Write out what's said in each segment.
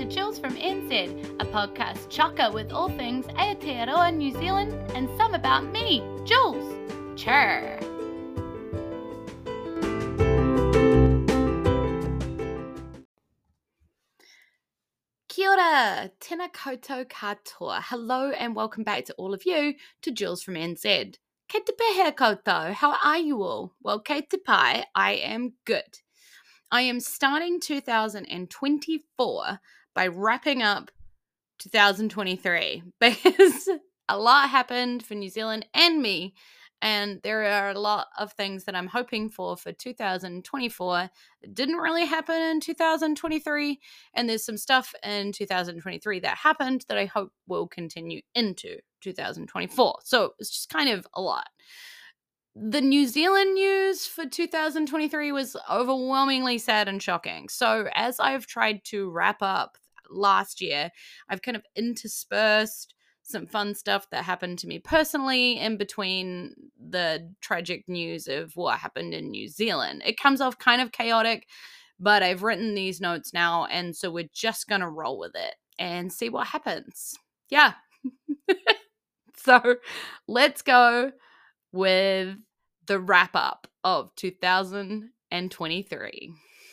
Jules from NZ, a podcast chocker with all things Aotearoa, New Zealand, and some about me, Jules. Chur. Kia ora, tēnā koutou katoa. Hello and welcome back to all of you to Jules from NZ. Kei te pēhea koutou, how are you all? Well, kei te pai, I am good. I am starting 2024 by wrapping up 2023 because a lot happened for New Zealand and me, and there are a lot of things that I'm hoping for 2024 that didn't really happen in 2023, and there's some stuff in 2023 that happened that I hope will continue into 2024. So it's just kind of a lot. The New Zealand news for 2023 was overwhelmingly sad and shocking. So as I've tried to wrap up last year, I've kind of interspersed some fun stuff that happened to me personally in between the tragic news of what happened in New Zealand. It comes off kind of chaotic, but I've written these notes now, and so we're just going to roll with it and see what happens. Yeah. So let's go with the wrap up of 2023.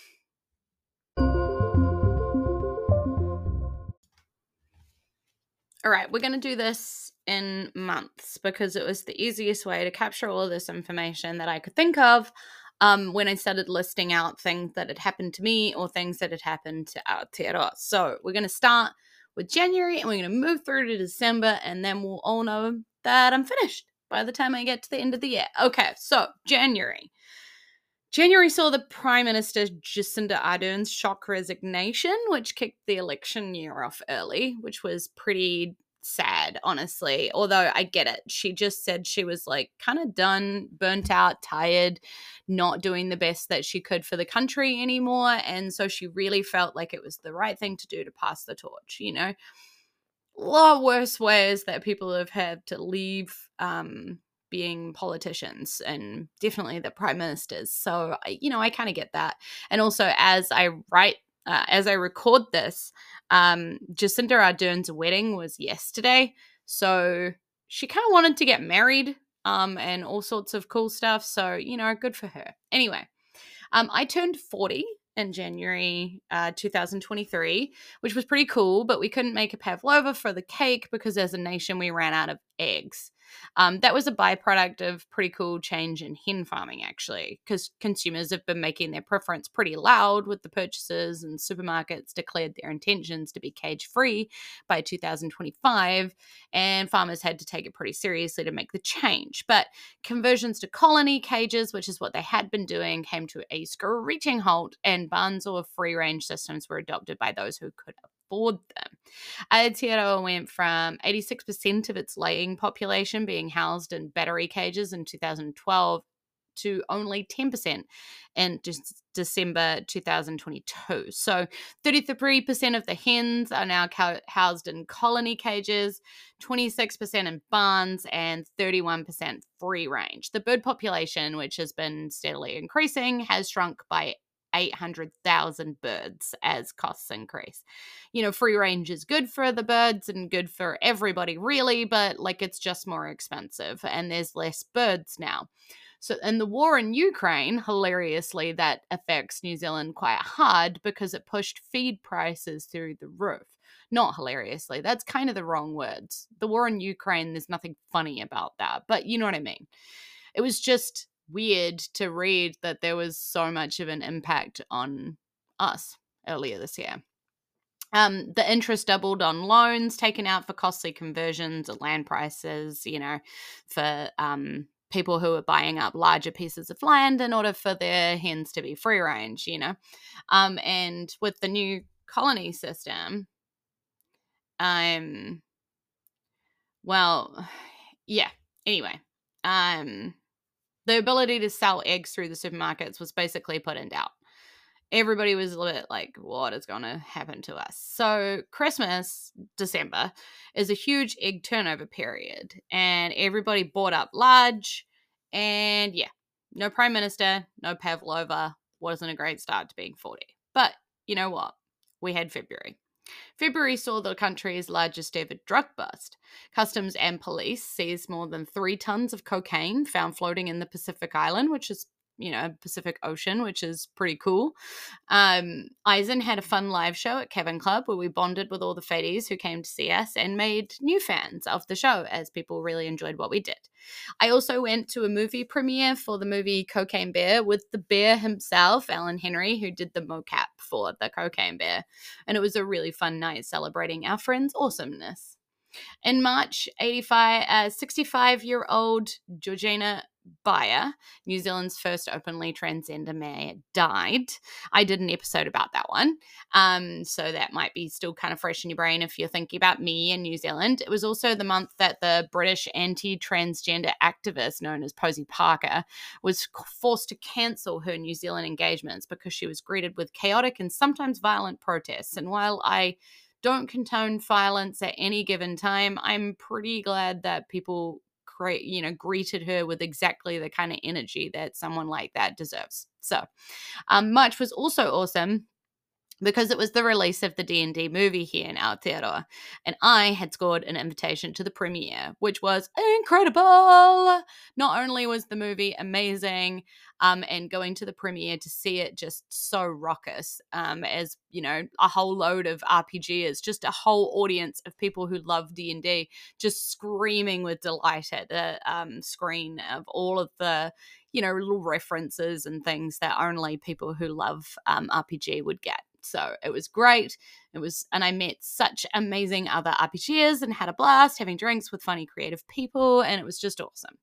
All right, we're going to do this in months because it was the easiest way to capture all of this information that I could think of when I started listing out things that had happened to me or things that had happened to Aotearoa. So we're going to start with January and we're going to move through to December, and then we'll all know that I'm finished by the time I get to the end of the year. Okay, so January. January saw the Prime Minister Jacinda Ardern's shock resignation, which kicked the election year off early, which was pretty sad, honestly. Although I get it. She just said she was like kind of done, burnt out, tired, not doing the best that she could for the country anymore. And so she really felt like it was the right thing to do to pass the torch, you know. A lot worse ways that people have had to leave being politicians, and definitely the prime ministers. So, I kind of get that. And also, as I record this, Jacinda Ardern's wedding was yesterday. So she kind of wanted to get married and all sorts of cool stuff. So, good for her. Anyway, I turned 40 in January 2023, which was pretty cool, but we couldn't make a pavlova for the cake because as a nation we ran out of eggs. That was a byproduct of pretty cool change in hen farming, actually, because consumers have been making their preference pretty loud with the purchasers, and supermarkets declared their intentions to be cage-free by 2025, and farmers had to take it pretty seriously to make the change. But conversions to colony cages, which is what they had been doing, came to a screeching halt, and barns or free-range systems were adopted by those who could afford them. Aotearoa went from 86% of its laying population being housed in battery cages in 2012 to only 10% in December 2022. So 33% of the hens are now housed in colony cages, 26% in barns, and 31% free range. The bird population, which has been steadily increasing, has shrunk by 800,000 birds as costs increase. Free range is good for the birds and good for everybody, really, but it's just more expensive and there's less birds now. So, in the war in Ukraine, hilariously, that affects New Zealand quite hard because it pushed feed prices through the roof. Not hilariously, that's kind of the wrong words. The war in Ukraine, there's nothing funny about that, but you know what I mean. It was just weird to read that there was so much of an impact on us earlier this year. The interest doubled on loans taken out for costly conversions of land prices, for people who are buying up larger pieces of land in order for their hens to be free range, and with the new colony system, anyway, the ability to sell eggs through the supermarkets was basically put in doubt. Everybody was a little bit like, what is going to happen to us? So Christmas, December, is a huge egg turnover period, and everybody bought up large, and no prime minister, no pavlova, wasn't a great start to being 40. But you know what? We had February. February saw the country's largest ever drug bust. Customs and police seized more than 3 tons of cocaine found floating in the Pacific Island, which is, Pacific Ocean, which is pretty cool. Eisen had a fun live show at Cavern Club where we bonded with all the fadies who came to see us and made new fans of the show as people really enjoyed what we did. I also went to a movie premiere for the movie Cocaine Bear with the bear himself, Alan Henry, who did the mocap for the Cocaine Bear. And it was a really fun night celebrating our friend's awesomeness. In March, 65-year-old Georgina Bayer, New Zealand's first openly transgender mayor, died. I did an episode about that one. So that might be still kind of fresh in your brain if you're thinking about me in New Zealand. It was also the month that the British anti-transgender activist known as Posie Parker was forced to cancel her New Zealand engagements because she was greeted with chaotic and sometimes violent protests. And while I don't condone violence at any given time, I'm pretty glad that people greeted her with exactly the kind of energy that someone like that deserves. So March was also awesome because it was the release of the D&D movie here in Aotearoa, and I had scored an invitation to the premiere, which was incredible. Not only was the movie amazing, and going to the premiere to see it just so raucous, as, a whole load of RPGers, just a whole audience of people who love D&D, just screaming with delight at the screen of all of the little references and things that only people who love RPG would get. So it was great. And I met such amazing other RPGers and had a blast having drinks with funny, creative people, and it was just awesome.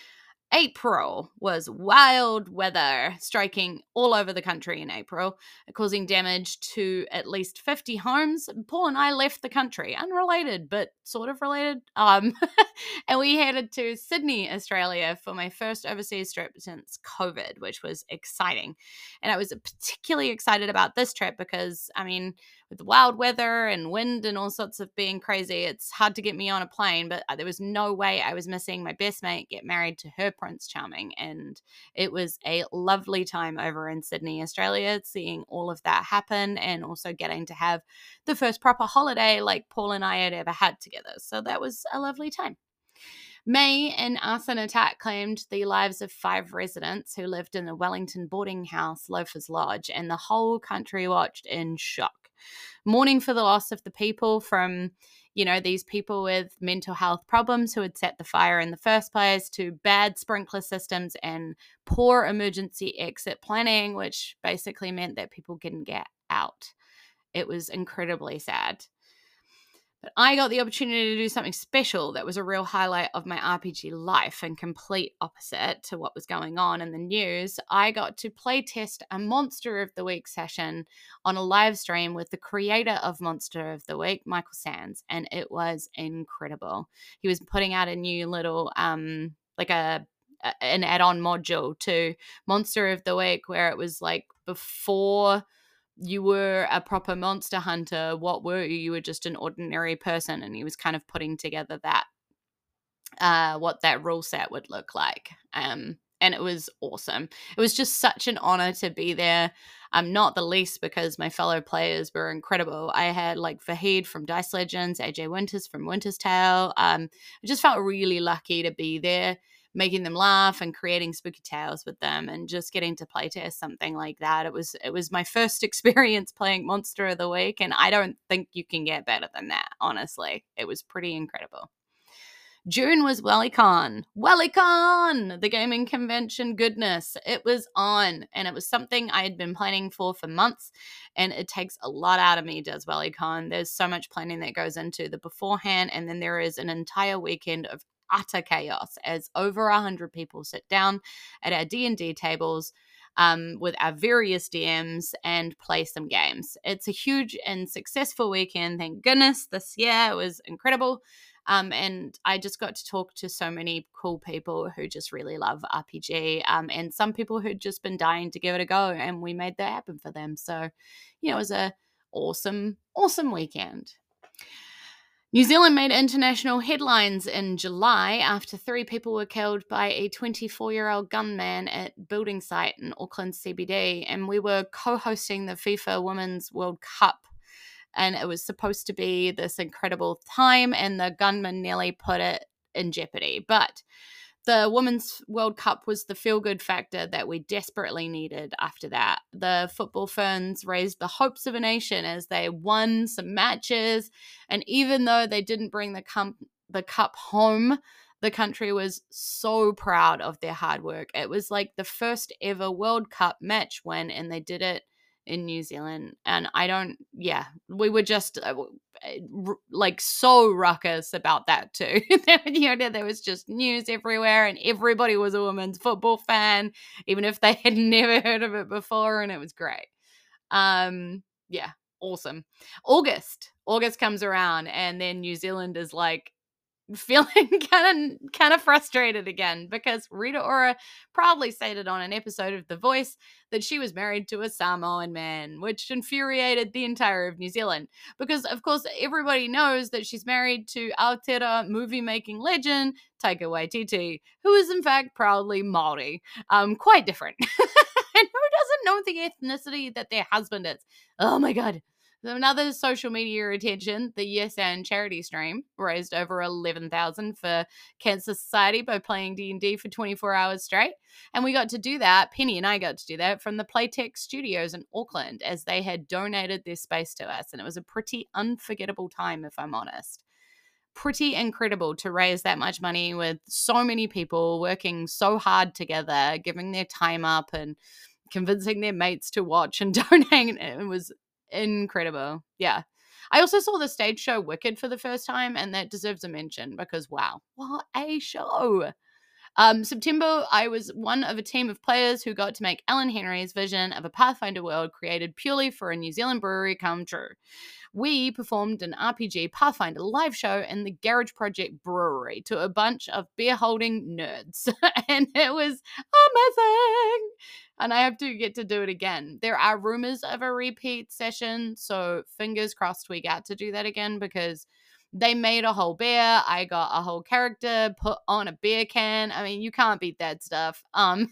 April was wild weather striking all over the country in April, causing damage to at least 50 homes. Paul and I left the country, unrelated, but sort of related. And we headed to Sydney, Australia for my first overseas trip since COVID, which was exciting. And I was particularly excited about this trip because, with the wild weather and wind and all sorts of being crazy, it's hard to get me on a plane, but there was no way I was missing my best mate get married to her Prince Charming. And it was a lovely time over in Sydney, Australia, seeing all of that happen and also getting to have the first proper holiday like Paul and I had ever had together. So that was a lovely time. May, an arson attack claimed the lives of 5 residents who lived in the Wellington boarding house Loafers Lodge, and the whole country watched in shock. Mourning for the loss of the people from, these people with mental health problems who had set the fire in the first place, to bad sprinkler systems and poor emergency exit planning, which basically meant that people couldn't get out. It was incredibly sad. But I got the opportunity to do something special that was a real highlight of my RPG life and complete opposite to what was going on in the news. I got to play test a Monster of the Week session on a live stream with the creator of Monster of the Week, Michael Sands, and it was incredible. He was putting out a new little, an add-on module to Monster of the Week where it was like before you were a proper monster hunter, what were you? You were just an ordinary person, and he was kind of putting together that what that rule set would look like. And it was awesome. It was just such an honor to be there. Not the least because my fellow players were incredible. I had like Fahid from Dice Legends, AJ Winters from Winter's Tale. I just felt really lucky to be there, making them laugh and creating spooky tales with them, and just getting to playtest something like that. It was my first experience playing Monster of the Week, and I don't think you can get better than that, honestly. It was pretty incredible. June was WellyCon. WellyCon! The gaming convention goodness. It was on, and it was something I had been planning for months, and it takes a lot out of me, does WellyCon. There's so much planning that goes into the beforehand, and then there is an entire weekend of utter chaos as over 100 people sit down at our D&D tables with our various DMs and play some games. It's a huge and successful weekend, thank goodness. This year it was incredible. And I just got to talk to so many cool people who just really love RPG, and some people who'd just been dying to give it a go, and we made that happen for them. So, it was a awesome weekend. New Zealand made international headlines in July after 3 people were killed by a 24-year-old gunman at building site in Auckland CBD, and we were co-hosting the FIFA Women's World Cup and it was supposed to be this incredible time, and the gunman nearly put it in jeopardy. But the Women's World Cup was the feel-good factor that we desperately needed after that. The football ferns raised the hopes of a nation as they won some matches, and even though they didn't bring the cup home, the country was so proud of their hard work. It was like the first ever World Cup match win, and they did it in New Zealand. And we were just like so ruckus about that too. There was just news everywhere, and everybody was a women's football fan, even if they had never heard of it before, and it was great. Awesome. August comes around, and then New Zealand is like feeling kind of frustrated again, because Rita Ora proudly stated on an episode of The Voice that she was married to a Samoan man, which infuriated the entire of New Zealand, because of course everybody knows that she's married to Aotearoa movie-making legend Taika Waititi, who is in fact proudly Māori. Quite different. And who doesn't know the ethnicity that their husband is? Oh my god. Another social media attention, the Yes and charity stream raised over $11,000 for Cancer Society by playing D&D for 24 hours straight. And we got to do that, Penny and I got to do that from the Playtech Studios in Auckland, as they had donated their space to us. And it was a pretty unforgettable time, if I'm honest. Pretty incredible to raise that much money with so many people working so hard together, giving their time up and convincing their mates to watch and donate. It was incredible. Yeah. I also saw the stage show Wicked for the first time, and that deserves a mention because, wow, what a show. September, I was one of a team of players who got to make Alan Henry's vision of a Pathfinder world created purely for a New Zealand brewery come true. We performed an RPG Pathfinder live show in the Garage Project Brewery to a bunch of beer-holding nerds, and it was amazing! And I hope to get to do it again. There are rumors of a repeat session, so fingers crossed we get to do that again, because they made a whole beer. I got a whole character put on a beer can. I mean, you can't beat that stuff.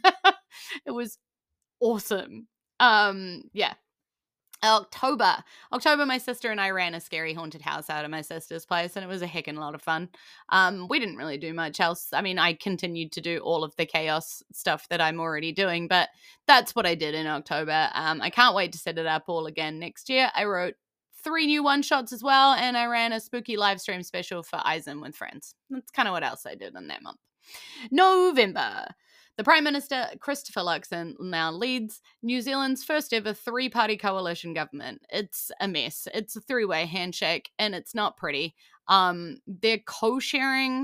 It was awesome. Yeah. October, my sister and I ran a scary haunted house out of my sister's place, and it was a heckin' lot of fun. We didn't really do much else. I mean, I continued to do all of the chaos stuff that I'm already doing, but that's what I did in October. I can't wait to set it up all again next year. I wrote 3 new one-shots as well, and I ran a spooky live stream special for Eisen with friends. That's kind of what else I did in that month. November. The Prime Minister, Christopher Luxon, now leads New Zealand's first ever 3-party coalition government. It's a mess. It's a 3-way handshake, and it's not pretty. They're co-sharing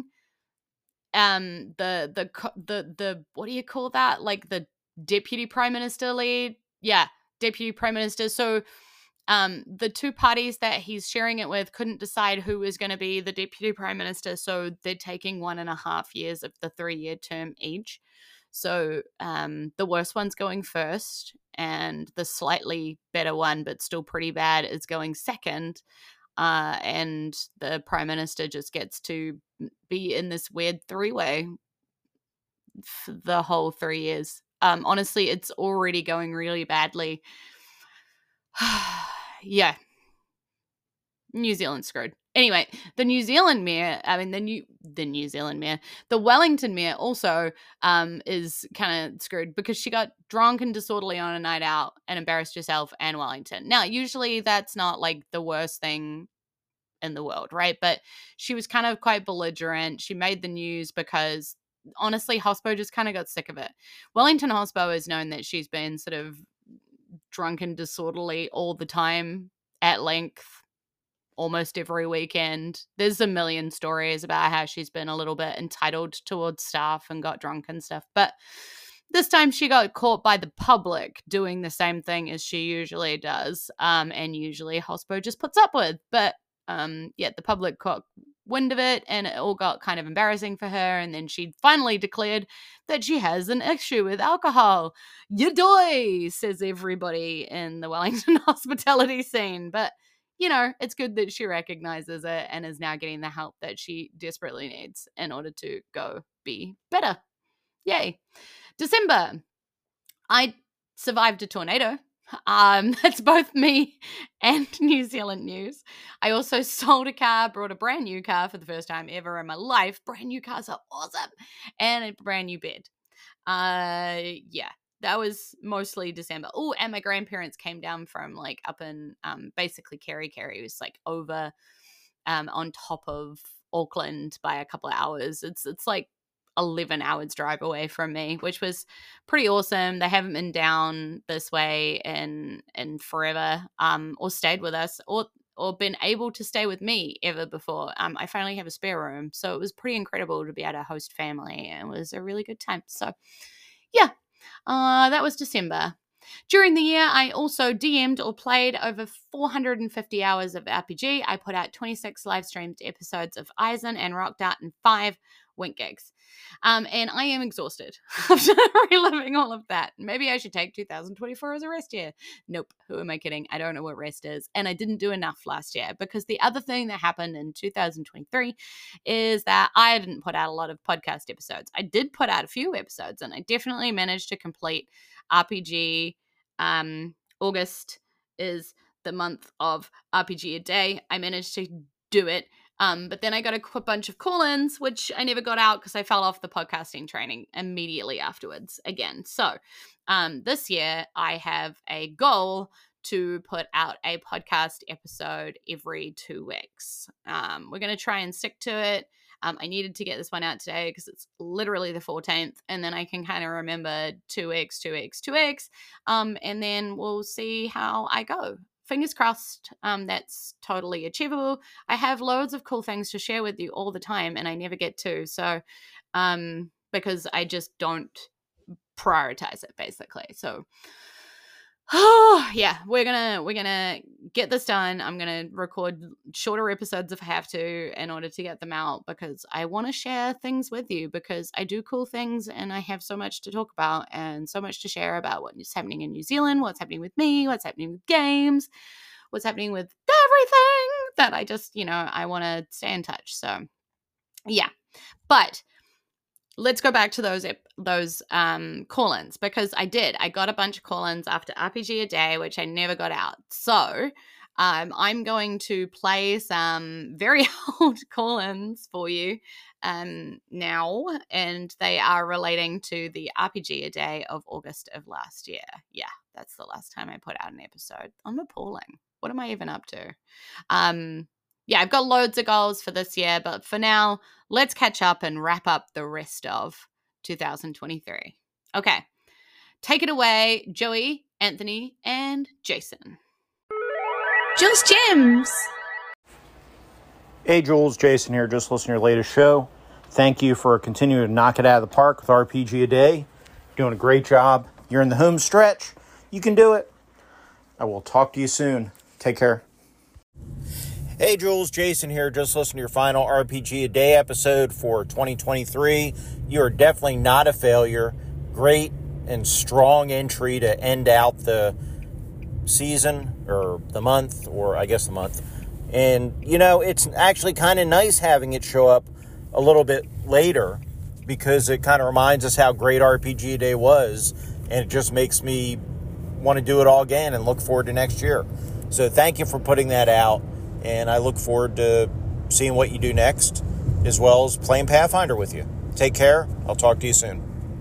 the what do you call that? Like the deputy prime minister lead? Yeah, deputy prime minister. So the 2 parties that he's sharing it with couldn't decide who was going to be the deputy prime minister, so they're taking 1.5 years of the 3-year term each. So the worst one's going first, and the slightly better one, but still pretty bad, is going second. And the prime minister just gets to be in this weird 3-way for the whole 3 years. Honestly, it's already going really badly. Yeah. New Zealand screwed. Anyway, the Wellington mayor also is kind of screwed because she got drunk and disorderly on a night out and embarrassed herself and Wellington. Now, usually that's not like the worst thing in the world, right? But she was kind of quite belligerent. She made the news because, honestly, Hospo just kind of got sick of it. Wellington Hospo is known that she's been sort of drunk and disorderly all the time at length, almost every weekend. There's a million stories about how she's been a little bit entitled towards staff and got drunk and stuff. But this time she got caught by the public doing the same thing as she usually does. And usually Hospo just puts up with. But the public caught wind of it, and it all got kind of embarrassing for her. And then she finally declared that she has an issue with alcohol. Yadoy, says everybody in the Wellington hospitality scene. But it's good that she recognizes it and is now getting the help that she desperately needs in order to go be better. Yay. December. I survived a tornado. That's both me and New Zealand news. I also sold a car, brought a brand new car for the first time ever in my life. Brand new cars are awesome. And a brand new bed. Yeah, that was mostly December. Oh, and my grandparents came down from like up in basically Kerry. It was like over on top of Auckland by a couple of hours. It's like 11 hours drive away from me, which was pretty awesome. They haven't been down this way in forever, or stayed with us, or been able to stay with me ever before. I finally have a spare room, so it was pretty incredible to be able to host family, and it was a really good time. So yeah, that was December. During the year, I also DM'd or played over 450 hours of RPG. I put out 26 live streamed episodes of Eisen and rocked out in 5 Wink gigs. And I am exhausted after reliving all of that. Maybe I should take 2024 as a rest year. Nope. Who am I kidding? I don't know what rest is. And I didn't do enough last year, because the other thing that happened in 2023 is that I didn't put out a lot of podcast episodes. I did put out a few episodes, and I definitely managed to complete RPG. August is the month of RPG a day. I managed to do it. But then I got a bunch of call-ins, which I never got out because I fell off the podcasting training immediately afterwards again. So this year I have a goal to put out a podcast episode every 2 weeks. We're going to try and stick to it. I needed to get this one out today because it's literally the 14th, and then I can kind of remember 2x, 2x, 2x, and then we'll see how I go. Fingers crossed, that's totally achievable. I have loads of cool things to share with you all the time, and I never get to, so because I just don't prioritize it, basically. So yeah, we're gonna get this done. I'm gonna record shorter episodes if I have to in order to get them out, because I want to share things with you, because I do cool things and I have so much to talk about and so much to share about what is happening in New Zealand, what's happening with me, what's happening with games, what's happening with everything, that I just, I want to stay in touch. So yeah, but let's go back to those call-ins, because I got a bunch of call-ins after RPG a day, which I never got out. So I'm going to play some very old call-ins for you now, and they are relating to the RPG a day of August of last year. Yeah, that's the last time I put out an episode. I'm appalling. What am I even up to? Yeah, I've got loads of goals for this year, but for now, let's catch up and wrap up the rest of 2023. Okay, take it away, Joey, Anthony, and Jason. Jules Gems. Hey Jules, Jason here, just listening to your latest show. Thank you for continuing to knock it out of the park with RPG a day. Doing a great job. You're in the home stretch. You can do it. I will talk to you soon. Take care. Hey Jules, Jason here, just listening to your final RPG a day episode for 2023. You are definitely not a failure. Great and strong entry to end out the season, or the month, or I guess the month. And, it's actually kind of nice having it show up a little bit later, because it kind of reminds us how great RPG a day was, and it just makes me want to do it all again and look forward to next year. So thank you for putting that out. And I look forward to seeing what you do next, as well as playing Pathfinder with you. Take care. I'll talk to you soon.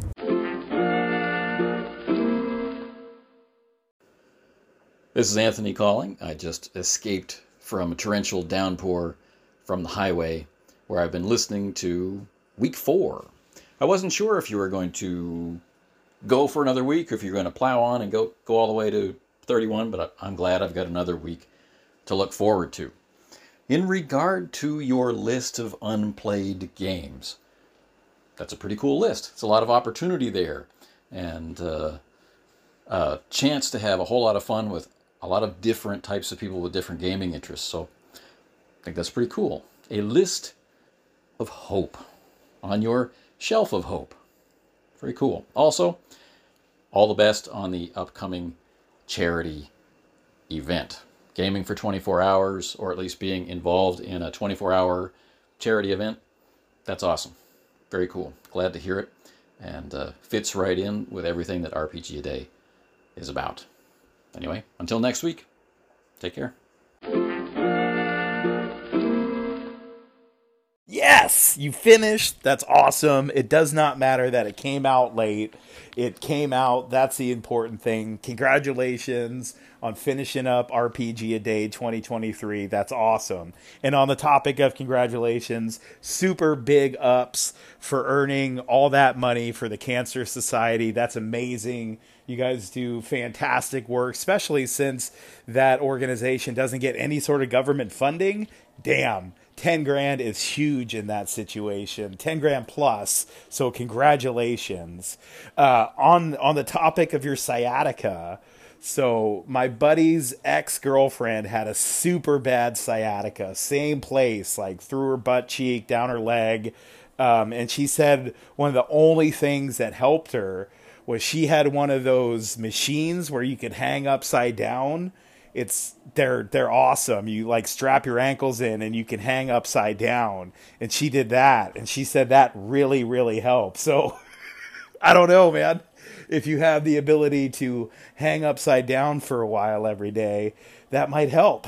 This is Anthony calling. I just escaped from a torrential downpour from the highway, where I've been listening to week 4. I wasn't sure if you were going to go for another week, or if you're going to plow on and go all the way to 31, but I'm glad I've got another week to look forward to. In regard to your list of unplayed games, that's a pretty cool list. It's a lot of opportunity there, and a chance to have a whole lot of fun with a lot of different types of people with different gaming interests. So I think that's pretty cool. A list of hope on your shelf of hope. Very cool. Also, all the best on the upcoming charity event. Gaming for 24 hours, or at least being involved in a 24-hour charity event. That's awesome. Very cool. Glad to hear it. And fits right in with everything that RPG a day is about. Anyway, until next week, take care. Yes, you finished. That's awesome. It does not matter that it came out late. It came out. That's the important thing. Congratulations on finishing up RPG A Day 2023. That's awesome. And on the topic of congratulations, super big ups for earning all that money for the Cancer Society. That's amazing. You guys do fantastic work, especially since that organization doesn't get any sort of government funding. Damn. 10 grand is huge in that situation. 10 grand plus. So congratulations. On the topic of your sciatica. So my buddy's ex-girlfriend had a super bad sciatica. Same place, like through her butt cheek, down her leg. And she said one of the only things that helped her was she had one of those machines where you could hang upside down. They're awesome. You like strap your ankles in and you can hang upside down. And she did that. And she said that really, really helped. So I don't know, man. If you have the ability to hang upside down for a while every day, that might help.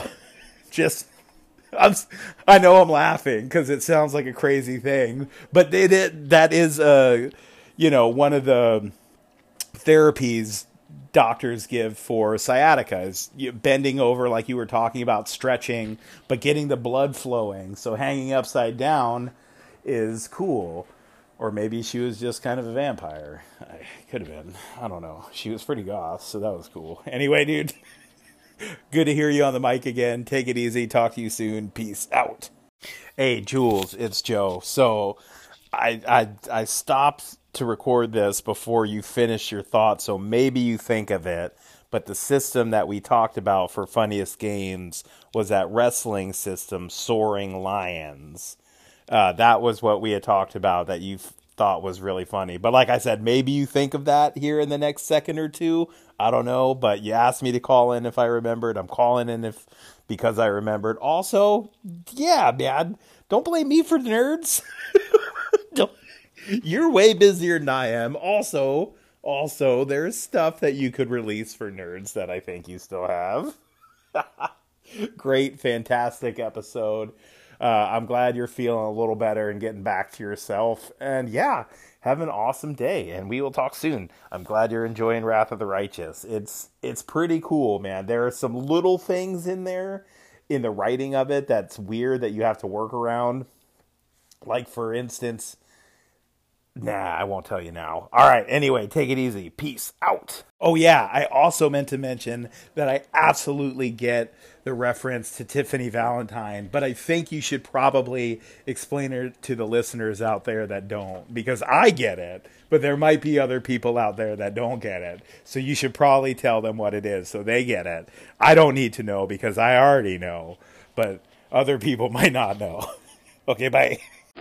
I know I'm laughing because it sounds like a crazy thing, but that is one of the therapies doctors give for sciatica is bending over like you were talking about, stretching, but getting the blood flowing. So hanging upside down is cool. Or maybe she was just kind of a vampire. Could have been. I don't know. She was pretty goth, so that was cool. Anyway, dude, good to hear you on the mic again. Take it easy. Talk to you soon. Peace out. Hey, Jules, it's Joe. So I stopped to record this before you finish your thought, so maybe you think of it. But the system that we talked about for Funniest Games was that wrestling system, Soaring Lions. That was what we had talked about that you thought was really funny. But like I said, maybe you think of that here in the next second or two. I don't know, but you asked me to call in if I remembered. I'm calling in because I remembered. Also, yeah, man, don't blame me for the nerds. You're way busier than I am. Also, there's stuff that you could release for nerds that I think you still have. Great, fantastic episode. I'm glad you're feeling a little better and getting back to yourself. And yeah, have an awesome day, and we will talk soon. I'm glad you're enjoying Wrath of the Righteous. It's pretty cool, man. There are some little things in there, in the writing of it, that's weird that you have to work around. Like, for instance... Nah, I won't tell you now. All right, anyway, take it easy. Peace out. Oh, yeah, I also meant to mention that I absolutely get the reference to Tiffany Valentine, but I think you should probably explain it to the listeners out there that don't, because I get it, but there might be other people out there that don't get it. So you should probably tell them what it is so they get it. I don't need to know because I already know, but other people might not know. Okay, bye.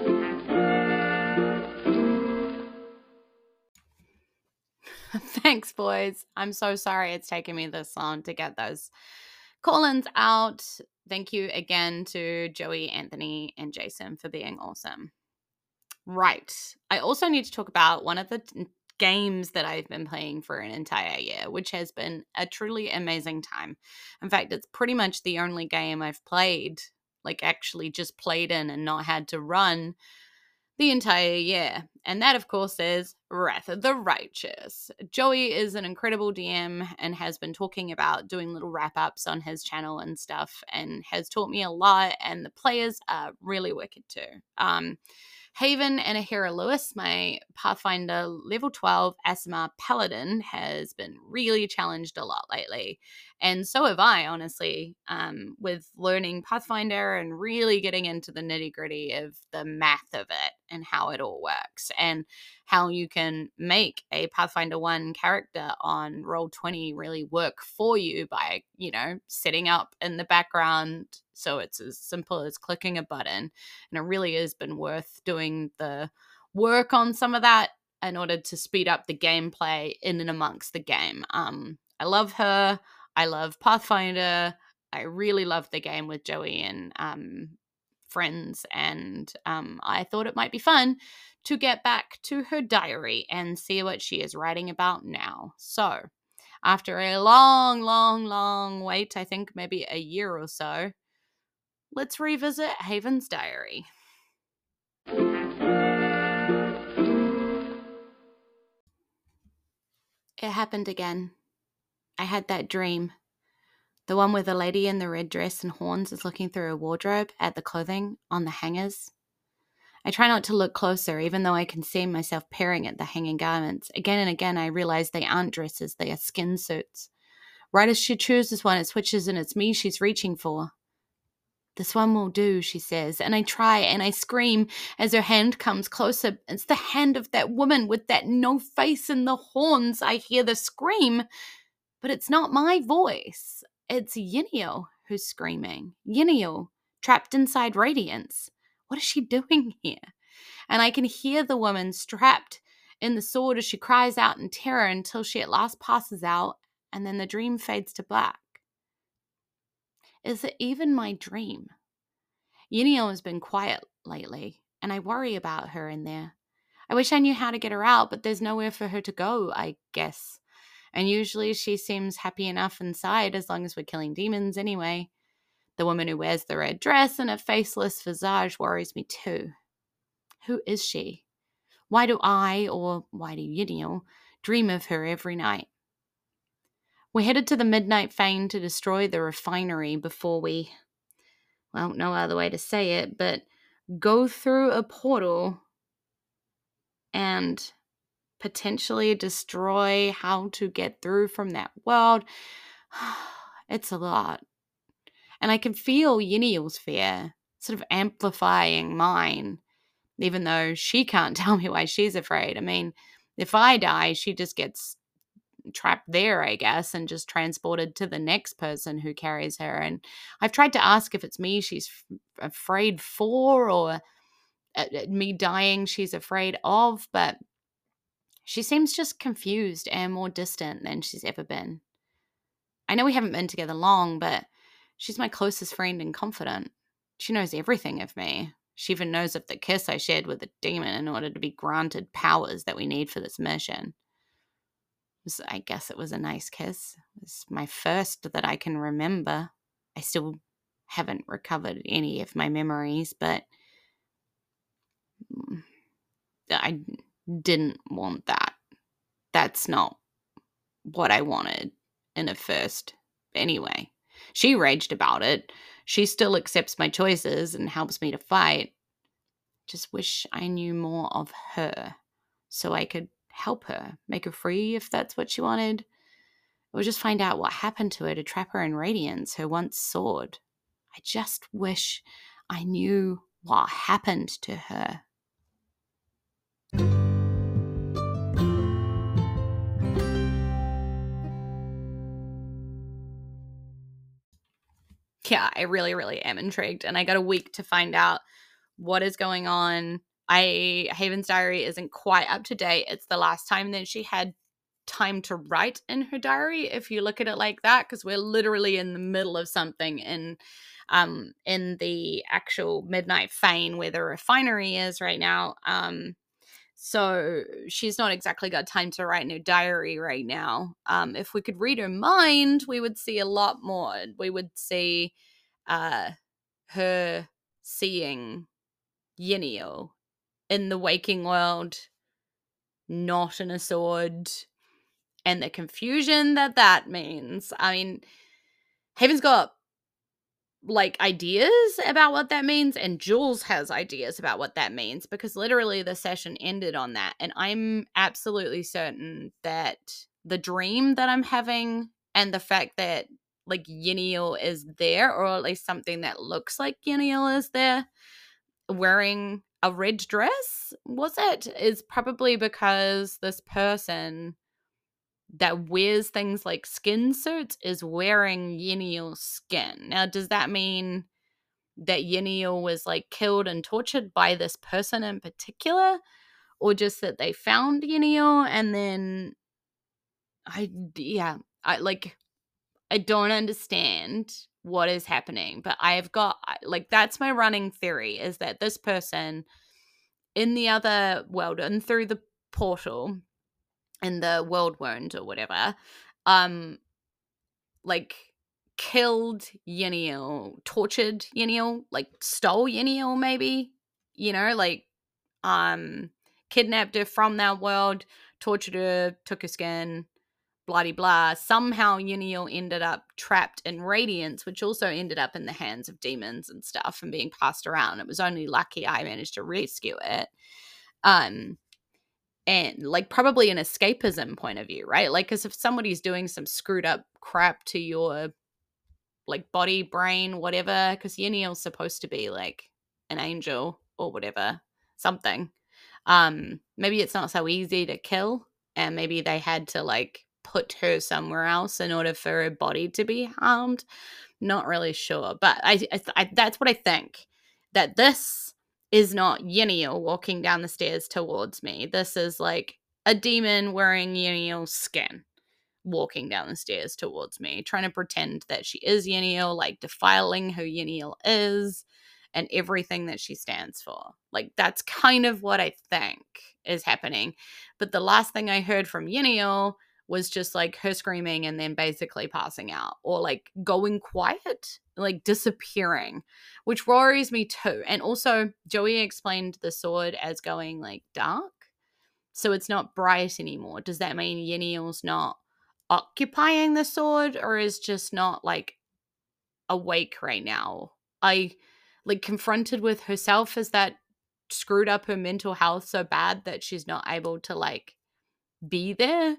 Thanks, boys. I'm so sorry it's taken me this long to get those call-ins out. Thank you again to Joey, Anthony, and Jason for being awesome. Right. I also need to talk about one of the games that I've been playing for an entire year, which has been a truly amazing time. In fact, it's pretty much the only game I've played, like actually just played in and not had to run the entire year. And that, of course, is Wrath of the Righteous. Joey is an incredible DM and has been talking about doing little wrap-ups on his channel and stuff, and has taught me a lot, and the players are really wicked too. Haven and Ahira Lewis, my Pathfinder level 12 Aasimar Paladin, has been really challenged a lot lately. And so have I, honestly, with learning Pathfinder and really getting into the nitty-gritty of the math of it and how it all works, and how you can make a Pathfinder 1 character on Roll20 really work for you by, setting up in the background so it's as simple as clicking a button. And it really has been worth doing the work on some of that in order to speed up the gameplay in and amongst the game. I love her. I love Pathfinder. I really love the game with Joey and friends. And I thought it might be fun to get back to her diary and see what she is writing about now. So After a long, long, long wait, I think maybe a year or so, let's revisit Haven's diary. It happened again. I had that dream. The one where the lady in the red dress and horns is looking through a wardrobe at the clothing on the hangers. I try not to look closer, even though I can see myself peering at the hanging garments. Again and again, I realize they aren't dresses, they are skin suits. Right as she chooses one, it switches and it's me she's reaching for. This one will do, she says, and I try and I scream as her hand comes closer. It's the hand of that woman with that no face and the horns. I hear the scream, but it's not my voice. It's Ynil who's screaming. Ynil, trapped inside Radiance. What is she doing here? And I can hear the woman strapped in the sword as she cries out in terror until she at last passes out, and then the dream fades to black. Is it even my dream? Ynil has been quiet lately, and I worry about her in there. I wish I knew how to get her out, but there's nowhere for her to go, I guess. And usually she seems happy enough inside as long as we're killing demons anyway. The woman who wears the red dress and a faceless visage worries me too. Who is she? Why do I, or why do Ynil, dream of her every night? We headed to the Midnight Fane to destroy the refinery before we, well, no other way to say it, but go through a portal and potentially destroy how to get through from that world. It's a lot. And I can feel Ynil's fear sort of amplifying mine, even though she can't tell me why she's afraid. I mean, if I die, she just gets trapped there, I guess, and just transported to the next person who carries her. And I've tried to ask if it's me she's afraid for, or me dying she's afraid of, but she seems just confused and more distant than she's ever been. I know we haven't been together long, but she's my closest friend and confidant. She knows everything of me. She even knows of the kiss I shared with the demon in order to be granted powers that we need for this mission. I guess it was a nice kiss. It was my first that I can remember. I still haven't recovered any of my memories, but I didn't want that. That's not what I wanted in a first anyway. She raged about it. She still accepts my choices and helps me to fight. Just wish I knew more of her so I could help her, make her free if that's what she wanted. Or just find out what happened to her to trap her in Radiance, her once sword. I just wish I knew what happened to her. Yeah, I really, really am intrigued. And I got a week to find out what is going on. Haven's diary isn't quite up to date. It's the last time that she had time to write in her diary, if you look at it like that, because we're literally in the middle of something in the actual Midnight Fane where the refinery is right now. So she's not exactly got time to write in her diary right now. If we could read her mind, we would see a lot more. We would see her seeing Ynil in the waking world, not in a sword, and the confusion that means. I mean, Haven's got like ideas about what that means, and Jules has ideas about what that means, because literally the session ended on that. And I'm absolutely certain that the dream that I'm having and the fact that like Ynil is there, or at least something that looks like Ynil is there wearing a red dress, is probably because this person that wears things like skin suits is wearing Ynil's skin. Now, does that mean that Ynil was like killed and tortured by this person in particular, or just that they found Ynil and then I don't understand what is happening, but I've got like, that's my running theory, is that this person in the other world and through the portal in the world wound or whatever, like killed Ynil, tortured Ynil, like stole Ynil maybe, like kidnapped her from that world, tortured her, took her skin, blah blah. Somehow Ynil ended up trapped in Radiance, which also ended up in the hands of demons and stuff and being passed around. It was only lucky I managed to rescue it. And like probably an escapism point of view, right? Like, because if somebody's doing some screwed up crap to your like body, brain, whatever, because Ynil's supposed to be like an angel or whatever, something. Maybe it's not so easy to kill, and maybe they had to like put her somewhere else in order for her body to be harmed. Not really sure, but I that's what I think. That this is not Ynil walking down the stairs towards me. This is like a demon wearing Ynil's skin walking down the stairs towards me, trying to pretend that she is Ynil, like defiling who Ynil is and everything that she stands for. Like, that's kind of what I think is happening. But the last thing I heard from Ynil was just like her screaming and then basically passing out or like going quiet, like disappearing, which worries me too. And also, Joey explained the sword as going like dark. So it's not bright anymore. Does that mean Ynil's not occupying the sword or is just not like awake right now? I like confronted with herself as that screwed up her mental health so bad that she's not able to like be there.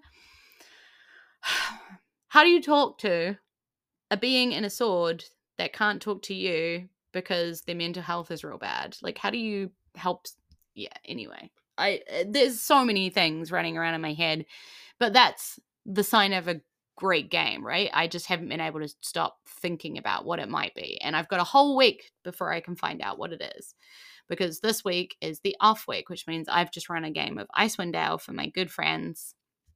How do you talk to a being in a sword that can't talk to you because their mental health is real bad? Like, how do you help? Yeah, anyway, there's so many things running around in my head, but that's the sign of a great game, right? I just haven't been able to stop thinking about what it might be, and I've got a whole week before I can find out what it is, because this week is the off week, which means I've just run a game of Icewind Dale for my good friends.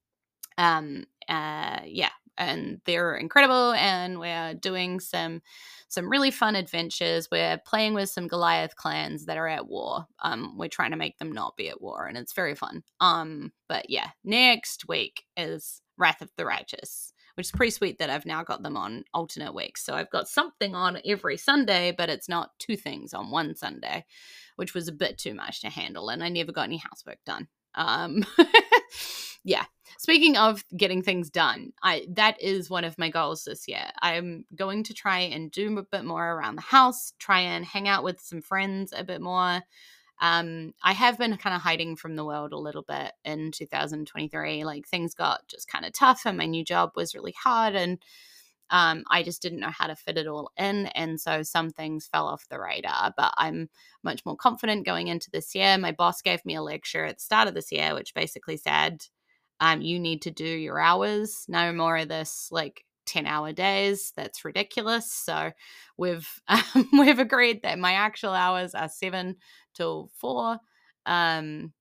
Yeah, and they're incredible, and we're doing some really fun adventures. We're playing with some Goliath clans that are at war. We're trying to make them not be at war, and it's very fun. But yeah, next week is Wrath of the Righteous, which is pretty sweet that I've now got them on alternate weeks. So I've got something on every Sunday, but it's not two things on one Sunday, which was a bit too much to handle, and I never got any housework done. Yeah. Speaking of getting things done, that is one of my goals this year. I'm going to try and do a bit more around the house, try and hang out with some friends a bit more. I have been kind of hiding from the world a little bit in 2023. Like, things got just kind of tough and my new job was really hard, and I just didn't know how to fit it all in. And so some things fell off the radar, but I'm much more confident going into this year. My boss gave me a lecture at the start of this year, which basically said, you need to do your hours. No more of this like 10-hour days. That's ridiculous. So we've agreed that my actual hours are 7 till 4. And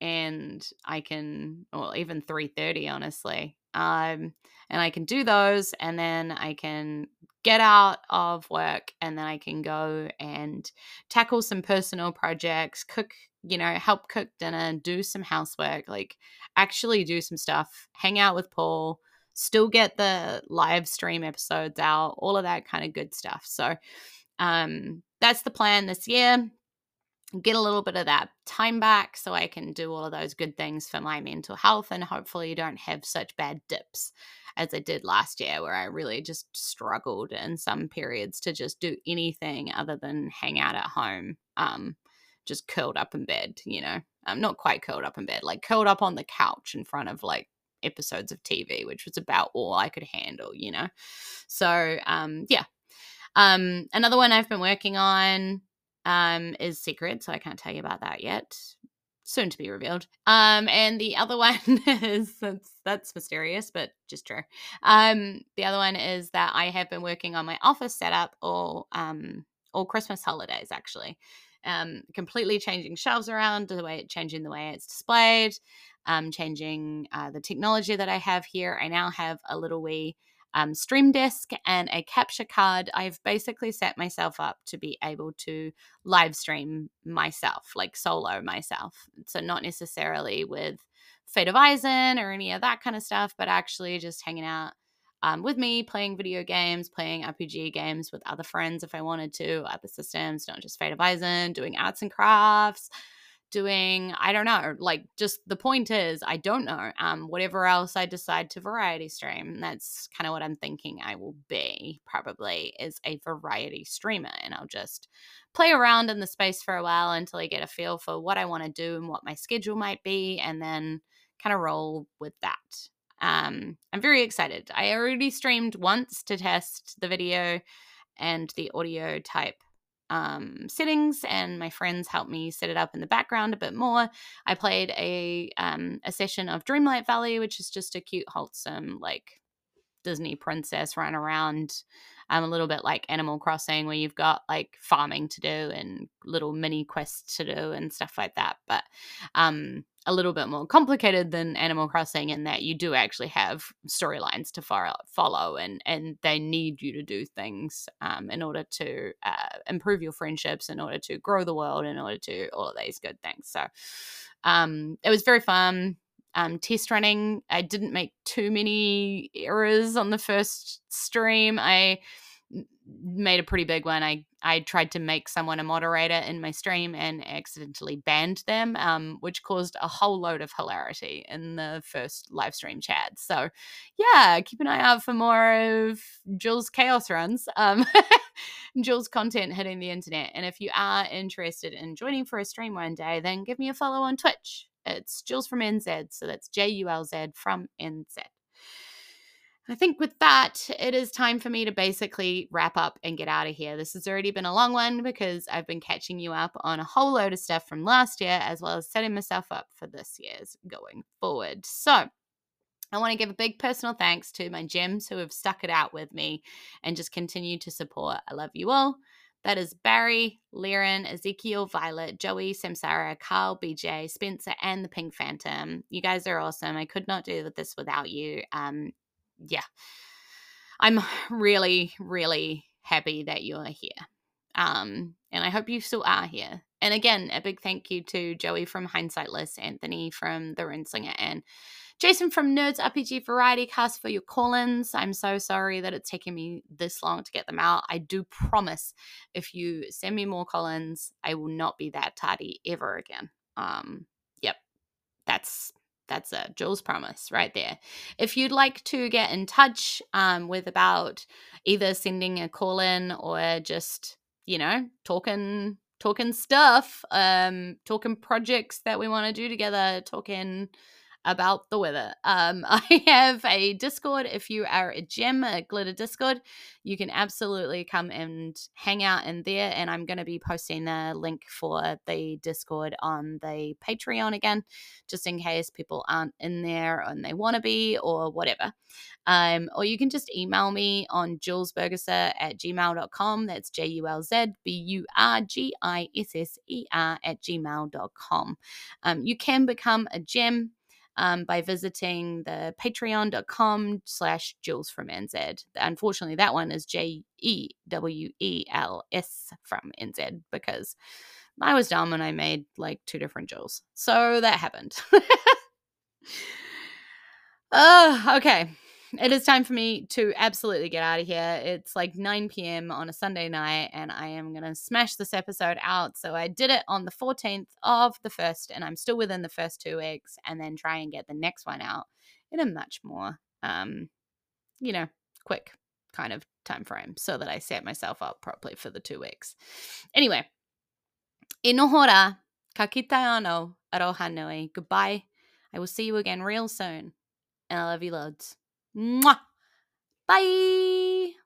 I can, or even 3:30, honestly. And I can do those, and then I can get out of work, and then I can go and tackle some personal projects, cook, help cook dinner, do some housework, like actually do some stuff, hang out with Paul, still get the live stream episodes out, all of that kind of good stuff. So that's the plan this year. Get a little bit of that time back so I can do all of those good things for my mental health, and hopefully don't have such bad dips as I did last year, where I really just struggled in some periods to just do anything other than hang out at home, just curled up in bed, I'm not quite curled up in bed, like curled up on the couch in front of like episodes of TV, which was about all I could handle, So yeah. Another one I've been working on is Secret, so I can't tell you about that yet. Soon to be revealed. And the other one is, that's mysterious, but just true. The other one is that I have been working on my office setup all Christmas holidays, actually. Completely changing shelves around, changing the way it's displayed, changing the technology that I have here. I now have a little wee Stream Desk and a capture card. I've basically set myself up to be able to live stream myself, like solo myself. So not necessarily with Fate of Eisen or any of that kind of stuff, but actually just hanging out with me, playing video games, playing RPG games with other friends if I wanted to, other systems, not just Fate of Eisen, doing arts and crafts, doing, I don't know, like, just the point is, I don't know, whatever else I decide to variety stream. That's kind of what I'm thinking I will be, probably, is a variety streamer, and I'll just play around in the space for a while until I get a feel for what I want to do and what my schedule might be, and then kind of roll with that. I'm very excited. I already streamed once to test the video and the audio type settings, and my friends helped me set it up in the background a bit more. I played a session of Dreamlight Valley, which is just a cute, wholesome, like, Disney princess run around, a little bit like Animal Crossing, where you've got like farming to do and little mini quests to do and stuff like that, but a little bit more complicated than Animal Crossing in that you do actually have storylines to follow, and they need you to do things in order to improve your friendships, in order to grow the world, in order to all of these good things. So it was very fun. Test running, I didn't make too many errors on the first stream. I made a pretty big one. I tried to make someone a moderator in my stream and accidentally banned them, which caused a whole load of hilarity in the first live stream chat. So yeah, keep an eye out for more of Jules' chaos runs, Jules' content hitting the internet. And if you are interested in joining for a stream one day, then give me a follow on Twitch. It's Jules from NZ, so that's JULZ from NZ. I think with that, it is time for me to basically wrap up and get out of here. This has already been a long one because I've been catching you up on a whole load of stuff from last year, as well as setting myself up for this year's going forward. So I want to give a big personal thanks to my gems who have stuck it out with me and just continue to support. I love you all. That is Barry, Liren, Ezekiel, Violet, Joey, Samsara, Carl, BJ, Spencer, and the Pink Phantom. You guys are awesome. I could not do this without you. Yeah. I'm really, really happy that you are here. And I hope you still are here. And again, a big thank you to Joey from Hindsightless, Anthony from The Runeslinger, and Jason from Nerds RPG Variety Cast for your call-ins. I'm so sorry that it's taken me this long to get them out. I do promise if you send me more call-ins, I will not be that tardy ever again. Yep, that's a Jules promise right there. If you'd like to get in touch with about either sending a call-in or just, talking stuff, talking projects that we want to do together, talking about the weather. I have a Discord. If you are a gem, a glitter Discord, you can absolutely come and hang out in there. And I'm going to be posting the link for the Discord on the Patreon again, just in case people aren't in there and they want to be or whatever. Or you can just email me on julesburgesser@gmail.com. That's JULZBURGISSER@gmail.com. You can become a gem by visiting the patreon.com/Jules from NZ. Unfortunately, that one is JEWELS from NZ because I was dumb and I made like 2 different Jules. So that happened. Okay. It is time for me to absolutely get out of here. It's like 9 p.m. on a Sunday night, and I am going to smash this episode out. So I did it on the 14th of the 1st, and I'm still within the first 2 weeks, and then try and get the next one out in a much more, quick kind of time frame so that I set myself up properly for the 2 weeks. Anyway, inohora, ka kitai ano, aroha nui. Goodbye. I will see you again real soon, and I love you loads. Mwah! Bye!